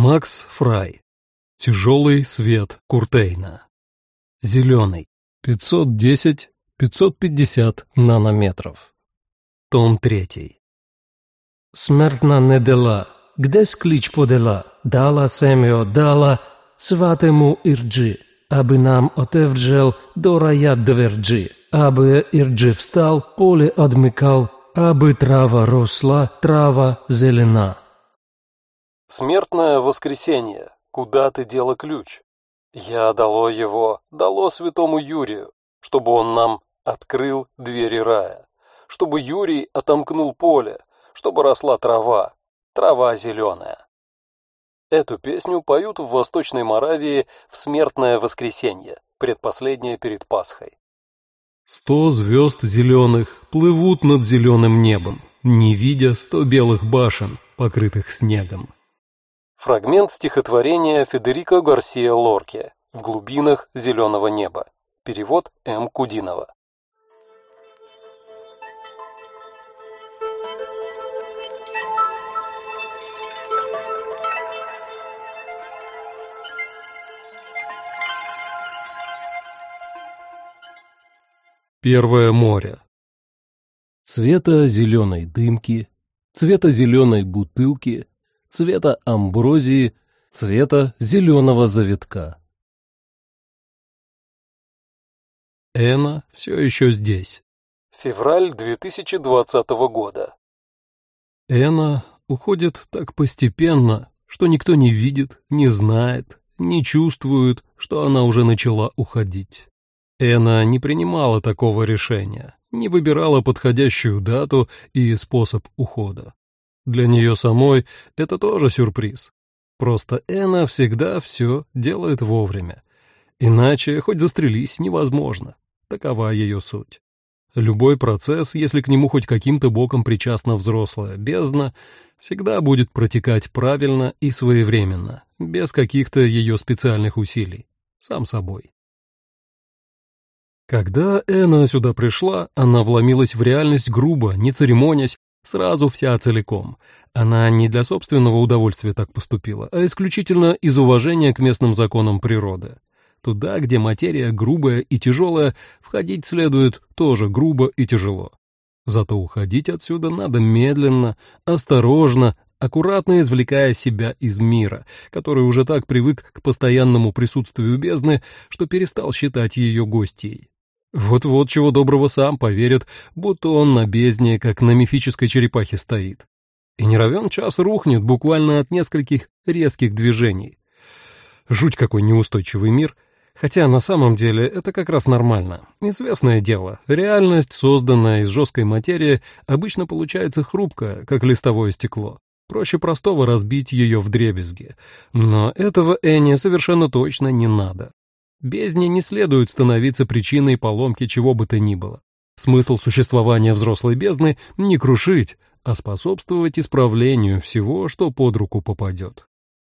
Макс Фрай. Тяжелый свет Куртейна. Зеленый. 510-550 нанометров. Том 3. Смертна не дела, гдесь клич подела, дала семео дала, сватему Ирджи, аби нам отевджел до рая дверджи, аби Ирджи встал, поле одмыкал, аби трава росла, трава зелена. Смертное воскресенье. Куда ты дела ключ? Я дало его, дало святому Юрию, чтобы он нам открыл двери рая, чтобы Юрий отомкнул поле, чтобы росла трава, трава зеленая. Эту песню поют в Восточной Моравии в смертное воскресенье, предпоследнее перед Пасхой. 100 звезд зеленых плывут над зеленым небом, не видя 100 белых башен, покрытых снегом. Фрагмент стихотворения Федерико Гарсиа Лорке «В глубинах зеленого неба». Перевод М. Кудинова. Первое море. Цвета зеленой дымки, цвета зеленой бутылки, цвета амброзии, цвета зеленого завитка. Эна все еще здесь. Февраль 2020 года. Эна уходит так постепенно, что никто не видит, не знает, не чувствует, что она уже начала уходить. Эна не принимала такого решения, не выбирала подходящую дату и способ ухода. Для нее самой это тоже сюрприз. Просто Эна всегда все делает вовремя. Иначе хоть застрелись невозможно. Такова ее суть. Любой процесс, если к нему хоть каким-то боком причастна взрослая бездна, всегда будет протекать правильно и своевременно, без каких-то ее специальных усилий, сам собой. Когда Эна сюда пришла, она вломилась в реальность грубо, не церемонясь, сразу вся целиком. Она не для собственного удовольствия так поступила, а исключительно из уважения к местным законам природы. Туда, где материя грубая и тяжелая, входить следует тоже грубо и тяжело. Зато уходить отсюда надо медленно, осторожно, аккуратно извлекая себя из мира, который уже так привык к постоянному присутствию бездны, что перестал считать ее гостьей. Вот-вот чего доброго сам поверит, будто он на бездне, как на мифической черепахе стоит. И не равен час рухнет буквально от нескольких резких движений. Жуть какой неустойчивый мир. Хотя на самом деле это как раз нормально. Известное дело, реальность, созданная из жесткой материи, обычно получается хрупкая, как листовое стекло. Проще простого разбить ее вдребезги. Но этого Эне совершенно точно не надо. Бездне не следует становиться причиной поломки чего бы то ни было. Смысл существования взрослой бездны — не крушить, а способствовать исправлению всего, что под руку попадет.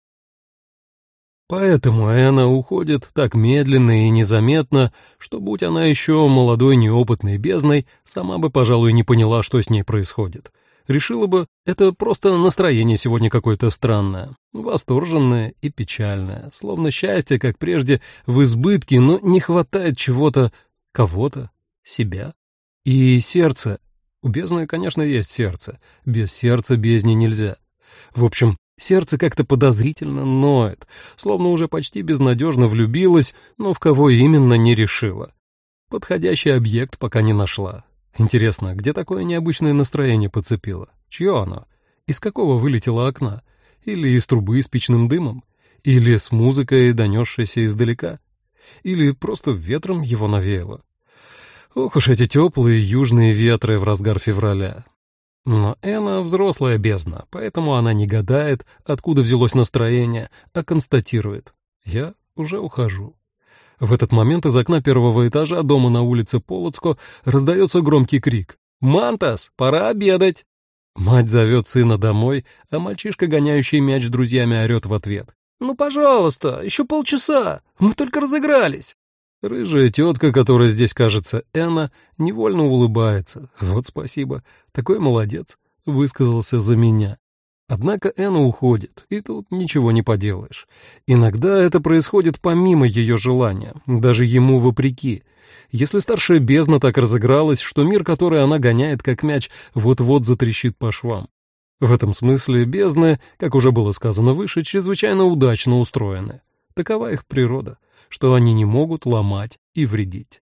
Поэтому Эна уходит так медленно и незаметно, что, будь она еще молодой неопытной бездной, сама бы, пожалуй, не поняла, что с ней происходит. Решила бы, это просто настроение сегодня какое-то странное, восторженное и печальное, словно счастье, как прежде, в избытке, но не хватает чего-то, кого-то, себя. И сердце. У бездны, конечно, есть сердце. Без сердца бездне нельзя. В общем, сердце как-то подозрительно ноет, словно уже почти безнадежно влюбилась, но в кого именно не решила. Подходящий объект пока не нашла. Интересно, где такое необычное настроение подцепило? Чье оно? Из какого вылетело окна? Или из трубы с печным дымом? Или с музыкой, донесшейся издалека? Или просто ветром его навеяло? Ох уж эти теплые южные ветры в разгар февраля. Но Эна взрослая бездна, поэтому она не гадает, откуда взялось настроение, а констатирует: «Я уже ухожу». В этот момент из окна первого этажа дома на улице Полоцко раздается громкий крик: «Мантас, пора обедать!» Мать зовет сына домой, а мальчишка, гоняющий мяч с друзьями, орет в ответ: «Ну, пожалуйста, еще полчаса, мы только разыгрались». Рыжая тетка, которая здесь кажется Эна, невольно улыбается. Вот спасибо, такой молодец, высказался за меня. Однако Энна уходит, и тут ничего не поделаешь. Иногда это происходит помимо ее желания, даже ему вопреки. Если старшая бездна так разыгралась, что мир, который она гоняет как мяч, вот-вот затрещит по швам. В этом смысле бездны, как уже было сказано выше, чрезвычайно удачно устроены. Такова их природа, что они не могут ломать и вредить.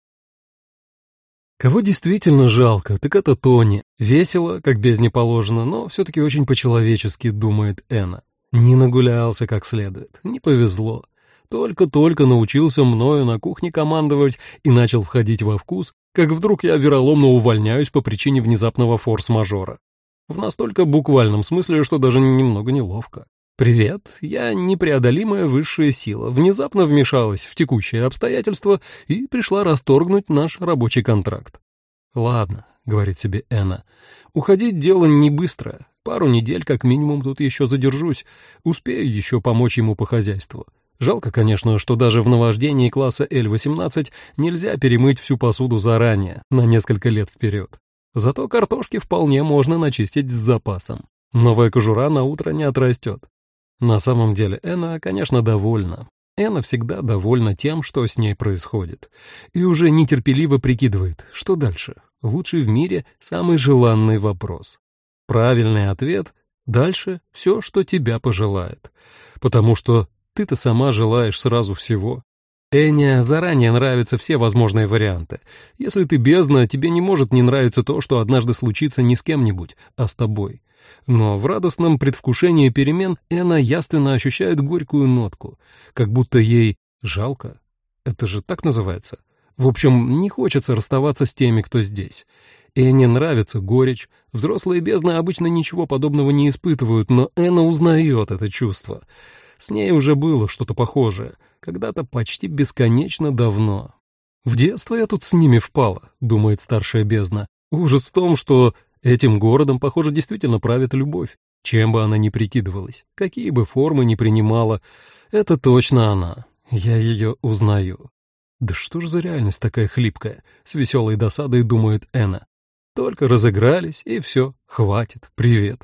Кого действительно жалко, так это Тони. Весело, как бездне положено, но все-таки очень по-человечески, думает Энна. Не нагулялся как следует, не повезло. Только-только научился мною на кухне командовать и начал входить во вкус, как вдруг я вероломно увольняюсь по причине внезапного форс-мажора. В настолько буквальном смысле, что даже немного неловко. «Привет, я непреодолимая высшая сила, внезапно вмешалась в текущие обстоятельства и пришла расторгнуть наш рабочий контракт». «Ладно», — говорит себе Энна, — «уходить дело не быстро, пару недель как минимум тут еще задержусь, успею еще помочь ему по хозяйству». Жалко, конечно, что даже в наваждении класса L18 нельзя перемыть всю посуду заранее, на несколько лет вперед. Зато картошки вполне можно начистить с запасом. Новая кожура на утро не отрастет. На самом деле Энна, конечно, довольна. Энна всегда довольна тем, что с ней происходит. И уже нетерпеливо прикидывает, что дальше. Лучший в мире самый желанный вопрос. Правильный ответ — дальше все, что тебя пожелает. Потому что ты-то сама желаешь сразу всего. Энне заранее нравятся все возможные варианты. Если ты бездна, тебе не может не нравиться то, что однажды случится не с кем-нибудь, а с тобой. Но в радостном предвкушении перемен Энна явственно ощущает горькую нотку, как будто ей жалко. Это же так называется. В общем, не хочется расставаться с теми, кто здесь. Энне нравится горечь. Взрослые бездны обычно ничего подобного не испытывают, но Энна узнает это чувство. С ней уже было что-то похожее, когда-то почти бесконечно давно. «В детство я тут с ними впала», — думает старшая бездна. Ужас в том, что этим городом, похоже, действительно правит любовь. Чем бы она ни прикидывалась, какие бы формы ни принимала, это точно она. Я ее узнаю. Да что ж за реальность такая хлипкая, с веселой досадой думает Энна. Только разыгрались, и все, хватит, привет.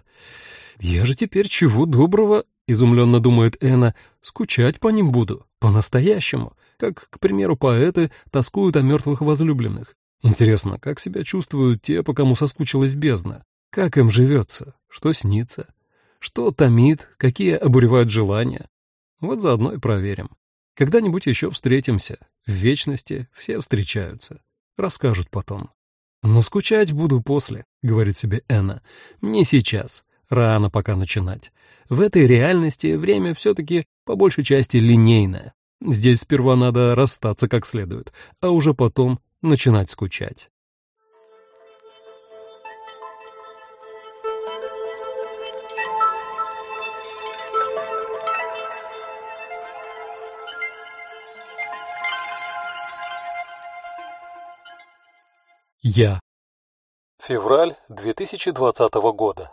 Я же теперь чего доброго, изумленно думает Энна, скучать по ним буду, по-настоящему, как, к примеру, поэты тоскуют о мертвых возлюбленных. Интересно, как себя чувствуют те, по кому соскучилась бездна? Как им живется? Что снится? Что томит? Какие обуревают желания? Вот заодно и проверим. Когда-нибудь еще встретимся. В вечности все встречаются. Расскажут потом. «Но скучать буду после», — говорит себе Энна. «Не сейчас. Рано пока начинать. В этой реальности время все-таки по большей части линейное. Здесь сперва надо расстаться как следует, а уже потом начинать скучать». Я. Февраль 2020 года.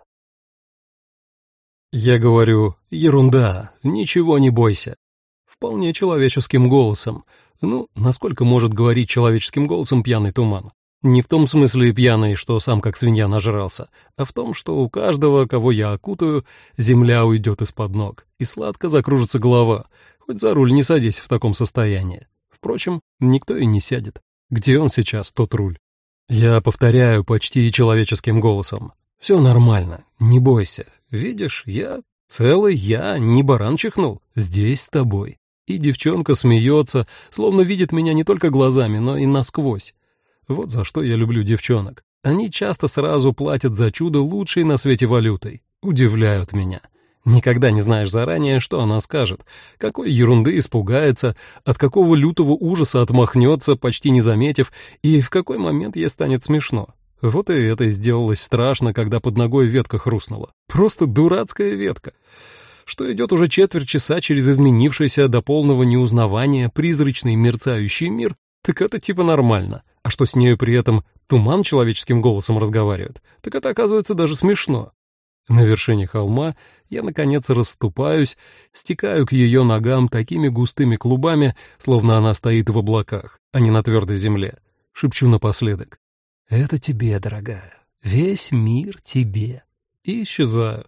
Я говорю: ерунда, ничего не бойся. Вполне человеческим голосом. Ну, насколько может говорить человеческим голосом пьяный туман? Не в том смысле пьяный, что сам как свинья нажрался, а в том, что у каждого, кого я окутаю, земля уйдет из-под ног, и сладко закружится голова, хоть за руль не садись в таком состоянии. Впрочем, никто и не сядет. Где он сейчас, тот руль? Я повторяю почти человеческим голосом. Все нормально, не бойся. Видишь, я целый, я не баран чихнул, здесь с тобой. И девчонка смеется, словно видит меня не только глазами, но и насквозь. Вот за что я люблю девчонок. Они часто сразу платят за чудо лучшей на свете валютой. Удивляют меня. Никогда не знаешь заранее, что она скажет, какой ерунды испугается, от какого лютого ужаса отмахнется, почти не заметив, и в какой момент ей станет смешно. Вот и это сделалось страшно, когда под ногой ветка хрустнула. Просто дурацкая ветка. Что идет уже четверть часа через изменившийся до полного неузнавания призрачный мерцающий мир, так это типа нормально. А что с нею при этом туман человеческим голосом разговаривает, так это оказывается даже смешно. На вершине холма я, наконец, расступаюсь, стекаю к ее ногам такими густыми клубами, словно она стоит в облаках, а не на твердой земле. Шепчу напоследок: «Это тебе, дорогая, весь мир тебе». И исчезаю.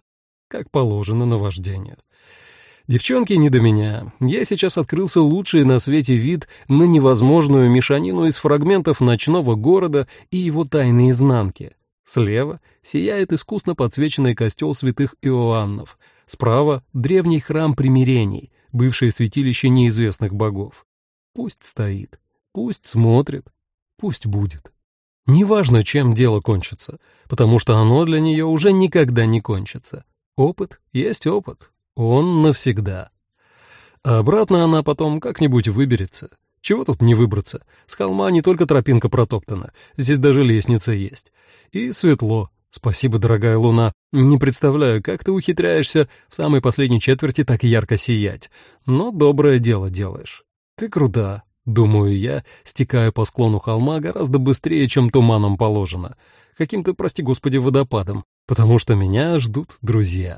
как положено наваждению. Девчонки не до меня. Я сейчас открылся лучший на свете вид на невозможную мешанину из фрагментов ночного города и его тайной изнанки. Слева сияет искусно подсвеченный костел святых Иоаннов. Справа — древний храм примирений, бывшее святилище неизвестных богов. Пусть стоит, пусть смотрит, пусть будет. Неважно, чем дело кончится, потому что оно для нее уже никогда не кончится. Опыт есть опыт. Он навсегда. А обратно она потом как-нибудь выберется. Чего тут не выбраться? С холма не только тропинка протоптана, здесь даже лестница есть. И светло. Спасибо, дорогая луна. Не представляю, как ты ухитряешься в самой последней четверти так ярко сиять. Но доброе дело делаешь. Ты крута, думаю я, стекая по склону холма гораздо быстрее, чем туманом положено. Каким-то, прости господи, водопадом, потому что меня ждут друзья.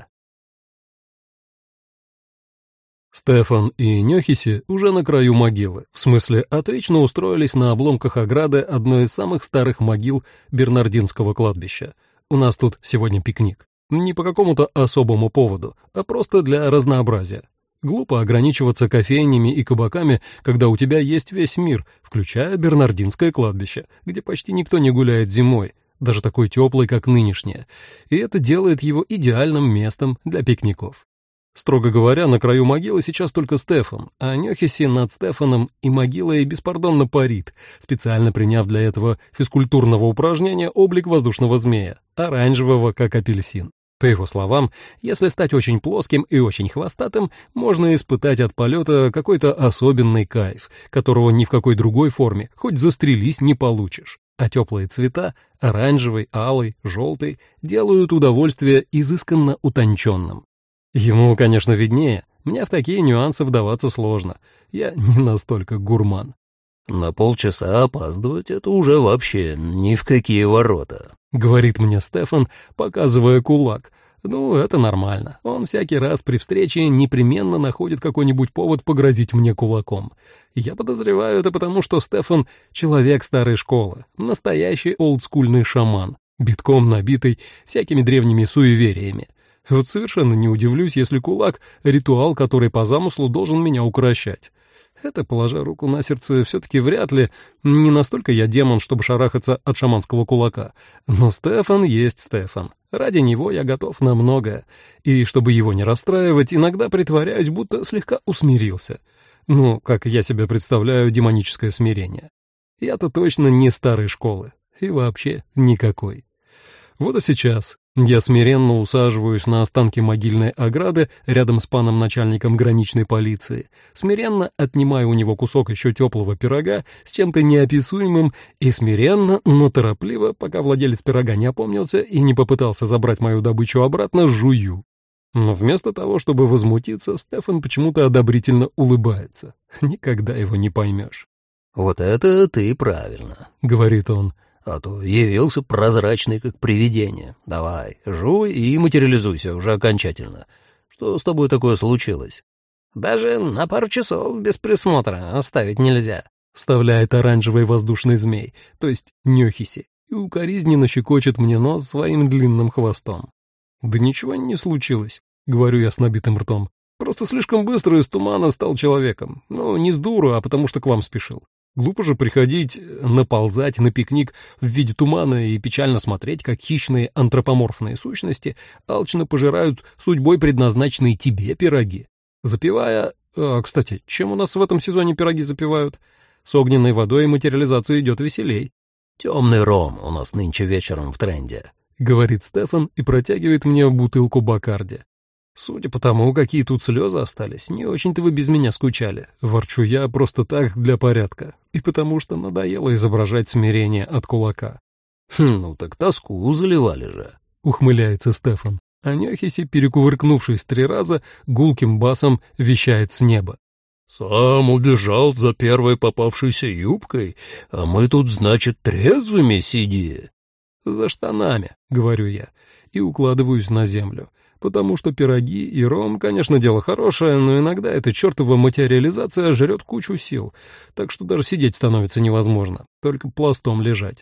Стефан и Нёхиси уже на краю могилы, в смысле отлично устроились на обломках ограды одной из самых старых могил Бернардинского кладбища. У нас тут сегодня пикник. Не по какому-то особому поводу, а просто для разнообразия. Глупо ограничиваться кофейнями и кабаками, когда у тебя есть весь мир, включая Бернардинское кладбище, где почти никто не гуляет зимой, даже такой теплый, как нынешнее, и это делает его идеальным местом для пикников. Строго говоря, на краю могилы сейчас только Стефан, а Нёхиси над Стефаном и могилой беспардонно парит, специально приняв для этого физкультурного упражнения облик воздушного змея, оранжевого, как апельсин. По его словам, если стать очень плоским и очень хвостатым, можно испытать от полета какой-то особенный кайф, которого ни в какой другой форме, хоть застрелись, не получишь. А теплые цвета — оранжевый, алый, желтый — делают удовольствие изысканно утонченным. Ему, конечно, виднее, мне в такие нюансы вдаваться сложно, я не настолько гурман. «На полчаса опаздывать — это уже вообще ни в какие ворота», — говорит мне Стефан, показывая кулак. Ну, это нормально, он всякий раз при встрече непременно находит какой-нибудь повод погрозить мне кулаком. Я подозреваю это потому, что Стефан — человек старой школы, настоящий олдскульный шаман, битком набитый всякими древними суевериями. Вот совершенно не удивлюсь, если кулак — ритуал, который по замыслу должен меня укрощать. Это, положа руку на сердце, все-таки вряд ли, не настолько я демон, чтобы шарахаться от шаманского кулака. Но Стефан есть Стефан. Ради него я готов на многое. И чтобы его не расстраивать, иногда притворяюсь, будто слегка усмирился. Ну, как я себе представляю демоническое смирение. Я-то точно не старой школы. И вообще никакой. Вот и сейчас я смиренно усаживаюсь на останки могильной ограды рядом с паном начальником граничной полиции, смиренно отнимаю у него кусок еще теплого пирога с чем-то неописуемым и смиренно, но торопливо, пока владелец пирога не опомнился и не попытался забрать мою добычу обратно, жую. Но вместо того, чтобы возмутиться, Стефан почему-то одобрительно улыбается. Никогда его не поймешь. «Вот это ты правильно», — говорит он. «А то явился прозрачный, как привидение. Давай, жуй и материализуйся уже окончательно. Что с тобой такое случилось?» «Даже на пару часов без присмотра оставить нельзя», — вставляет оранжевый воздушный змей, то есть Нёхиси, и укоризненно щекочет мне нос своим длинным хвостом. «Да ничего не случилось», — говорю я с набитым ртом. «Просто слишком быстро из тумана стал человеком. Ну, не с дуру, а потому что к вам спешил. Глупо же приходить, наползать на пикник в виде тумана и печально смотреть, как хищные антропоморфные сущности алчно пожирают судьбой предназначенные тебе пироги. Запивая... кстати, чем у нас в этом сезоне пироги запивают? С огненной водой и материализацией идет веселей». «Темный ром у нас нынче вечером в тренде», — говорит Стефан и протягивает мне бутылку Бакарди. «Судя по тому, какие тут слезы остались, не очень-то вы без меня скучали», — ворчу я просто так для порядка, и потому что надоело изображать смирение от кулака. «Ну так тоску заливали же», — ухмыляется Стефан. А Нёхиси, перекувыркнувшись 3 раза, гулким басом вещает с неба. «Сам убежал за первой попавшейся юбкой, а мы тут, значит, трезвыми сиди». «За штанами», — говорю я, и укладываюсь на землю. Потому что пироги и ром, конечно, дело хорошее, но иногда эта чертова материализация жрет кучу сил, так что даже сидеть становится невозможно, только пластом лежать.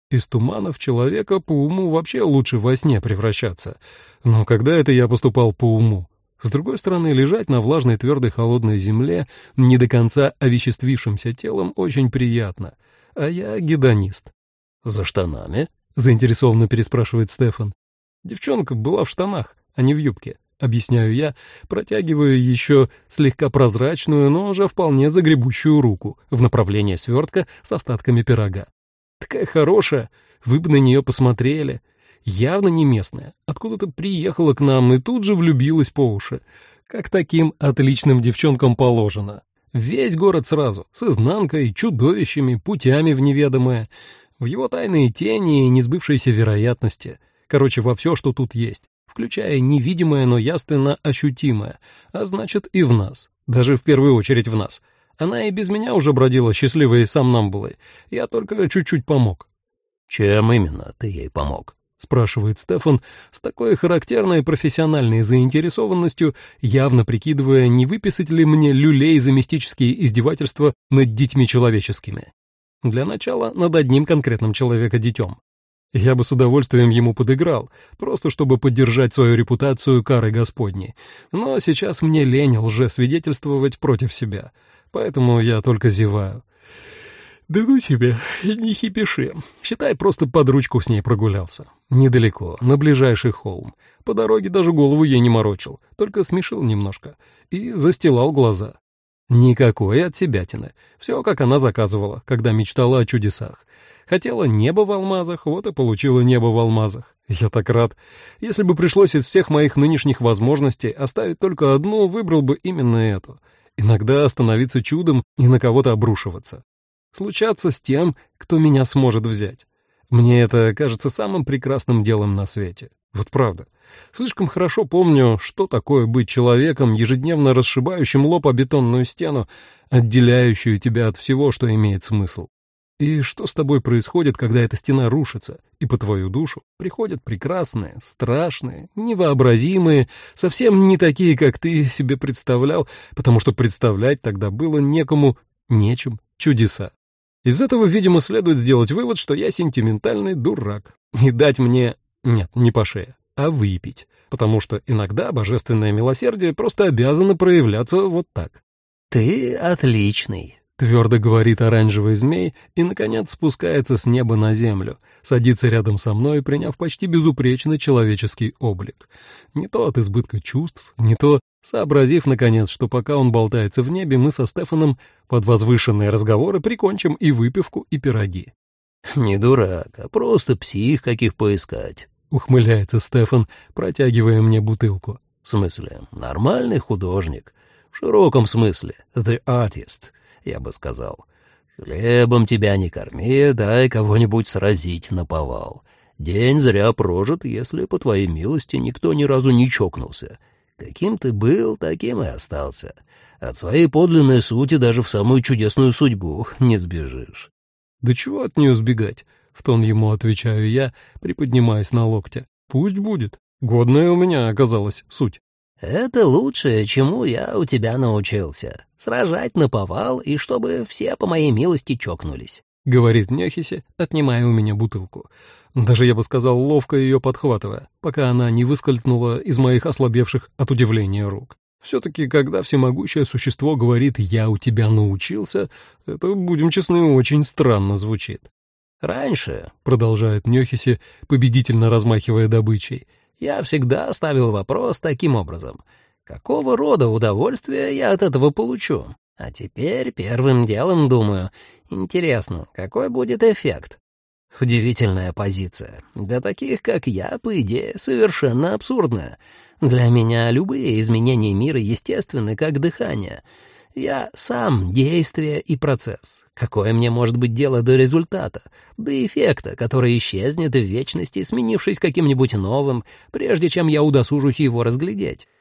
Из тумана в человека по уму вообще лучше во сне превращаться. Но когда это я поступал по уму? С другой стороны, лежать на влажной твердой холодной земле, не до конца овеществившимся телом, очень приятно. А я гедонист. «За штанами?» — заинтересованно переспрашивает Стефан. Девчонка была в штанах, а не в юбке, объясняю я, протягиваю еще слегка прозрачную, но уже вполне загребущую руку в направлении свертка с остатками пирога. Такая хорошая, вы бы на нее посмотрели. Явно не местная, откуда-то приехала к нам и тут же влюбилась по уши. Как таким отличным девчонкам положено. Весь город сразу, с изнанкой, чудовищами, путями в неведомое, в его тайные тени и несбывшиеся вероятности. Короче, во все, что тут есть, включая невидимое, но яственно ощутимое, а значит и в нас, даже в первую очередь в нас. Она и без меня уже бродила счастливой сомнамбулой, я только чуть-чуть помог. «Чем именно ты ей помог?» — спрашивает Стефан с такой характерной профессиональной заинтересованностью, явно прикидывая, не выписать ли мне люлей за мистические издевательства над детьми человеческими. Для начала над одним конкретным человека-детем. Я бы с удовольствием ему подыграл, просто чтобы поддержать свою репутацию карой Господней. Но сейчас мне лень лжесвидетельствовать против себя, поэтому я только зеваю. «Да ну тебе, не хипиши. Считай, просто под ручку с ней прогулялся. Недалеко, на ближайший холм. По дороге даже голову ей не морочил, только смешил немножко и застилал глаза. Никакой отсебятины. Все, как она заказывала, когда мечтала о чудесах. Хотела небо в алмазах, вот и получила небо в алмазах. Я так рад. Если бы пришлось из всех моих нынешних возможностей оставить только одну, выбрал бы именно эту. Иногда становиться чудом и на кого-то обрушиваться. Случаться с тем, кто меня сможет взять. Мне это кажется самым прекрасным делом на свете. Вот правда. Слишком хорошо помню, что такое быть человеком, ежедневно расшибающим лоб о бетонную стену, отделяющую тебя от всего, что имеет смысл. И что с тобой происходит, когда эта стена рушится, и по твою душу приходят прекрасные, страшные, невообразимые, совсем не такие, как ты себе представлял, потому что представлять тогда было некому, нечем, чудеса. Из этого, видимо, следует сделать вывод, что я сентиментальный дурак, и дать мне, нет, не по шее, а выпить, потому что иногда божественное милосердие просто обязано проявляться вот так. «Ты отличный», — твердо говорит оранжевый змей и, наконец, спускается с неба на землю, садится рядом со мной, приняв почти безупречный человеческий облик. Не то от избытка чувств, не то сообразив, наконец, что пока он болтается в небе, мы со Стефаном под возвышенные разговоры прикончим и выпивку, и пироги. «Не дурак, а просто псих, каких поискать», — ухмыляется Стефан, протягивая мне бутылку. «В смысле, нормальный художник. В широком смысле, the artist, я бы сказал. Хлебом тебя не корми, дай кого-нибудь сразить наповал. День зря прожит, если, по твоей милости, никто ни разу не чокнулся. Каким ты был, таким и остался. От своей подлинной сути даже в самую чудесную судьбу не сбежишь». «Да чего от нее сбегать?» — в тон ему отвечаю я, приподнимаясь на локте. «Пусть будет. Годная у меня оказалась суть». «Это лучшее, чему я у тебя научился. Сражать наповал, и чтобы все по моей милости чокнулись», — говорит Нехиси, отнимая у меня бутылку. Даже, я бы сказал, ловко ее подхватывая, пока она не выскользнула из моих ослабевших от удивления рук. Все-таки, когда всемогущее существо говорит «я у тебя научился», это, будем честны, очень странно звучит. «Раньше», — продолжает Нехиси, победительно размахивая добычей, «я всегда ставил вопрос таким образом. Какого рода удовольствие я от этого получу? А теперь первым делом думаю, интересно, какой будет эффект?» Удивительная позиция. Для таких, как я, по идее, совершенно абсурдная. Для меня любые изменения мира естественны, как дыхание. Я сам действие и процесс. Какое мне может быть дело до результата, до эффекта, который исчезнет в вечности, сменившись каким-нибудь новым, прежде чем я удосужусь его разглядеть?